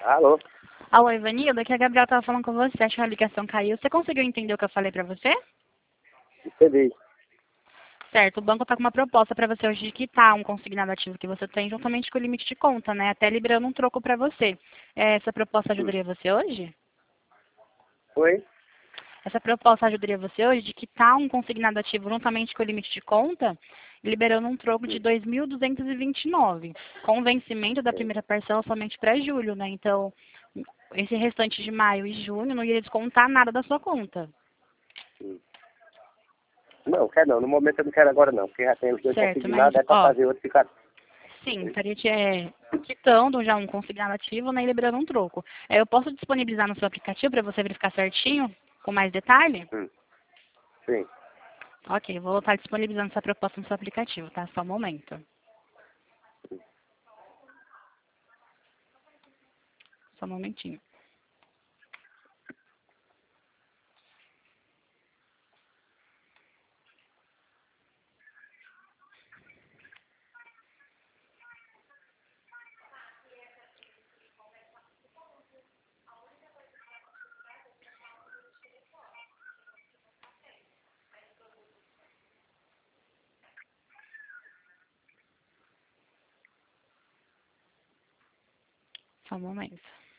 Alô? Alô, Ivanilda, aqui a Gabriela estava falando com você, acho que a ligação caiu. Você conseguiu entender o que eu falei para você? Entendi. Certo, o banco está com uma proposta para você hoje de quitar um consignado ativo que você tem juntamente com o limite de conta, né? Até liberando um troco para você. Essa proposta ajudaria você hoje? Oi? Essa proposta ajudaria você hoje de quitar um consignado ativo juntamente com o limite de conta, liberando um troco de 2.229, com o vencimento da primeira parcela somente para julho, né? Então, esse restante de maio e junho não iria descontar nada da sua conta. Não, quero não. No momento eu não quero agora não, porque já tem os dois Certo, mas, consignados, é para ó, fazer outro ficar. sim, estaria quitando já um consignado ativo, né, e liberando um troco. Eu posso disponibilizar no seu aplicativo para você verificar certinho, com mais detalhe? Sim. Ok, vou estar disponibilizando essa proposta no seu aplicativo, tá? Só um momento. Só um momentinho. Só um momento.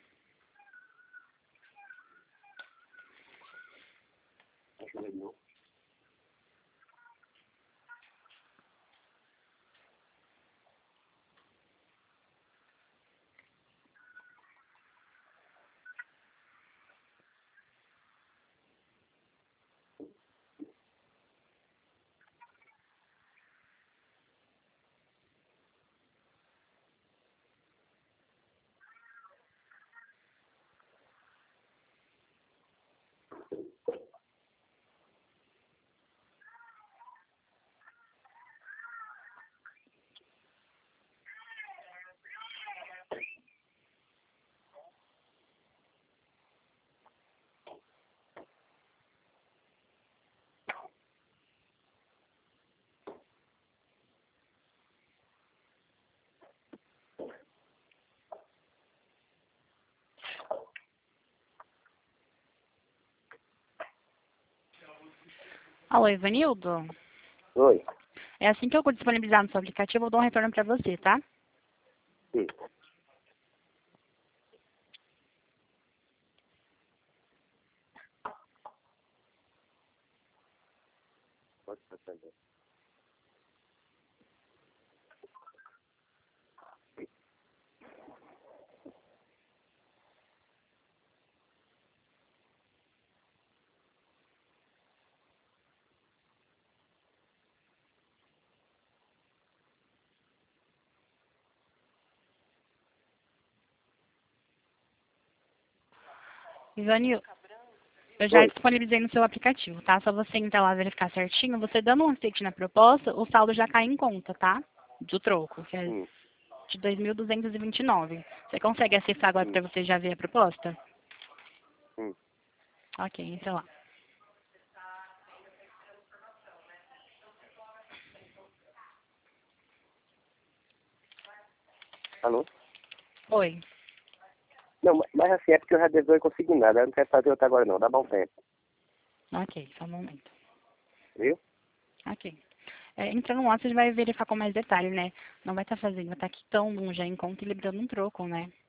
Alô, Ivanildo? Oi. É assim que eu disponibilizar no seu aplicativo, eu dou um retorno para você, tá? Sim. Pode fazer. Ivanildo, eu já Oi. disponibilizei no seu aplicativo, tá? Só você entrar lá verificar certinho. Você dando um aceite na proposta, o saldo já cai em conta, tá? Do troco, que é de 2.229. Você consegue acessar agora para você já ver a proposta? Ok, entra lá. Alô? Oi. Não, mas assim, é porque eu já dei dois consignados, eu não quero fazer outro agora não, dá bom tempo. Ok, só um momento. Viu? Ok. Entrando lá, você vai verificar com mais detalhe, né? Não vai estar fazendo, vai estar quitando um já em conta e liberando um troco, né?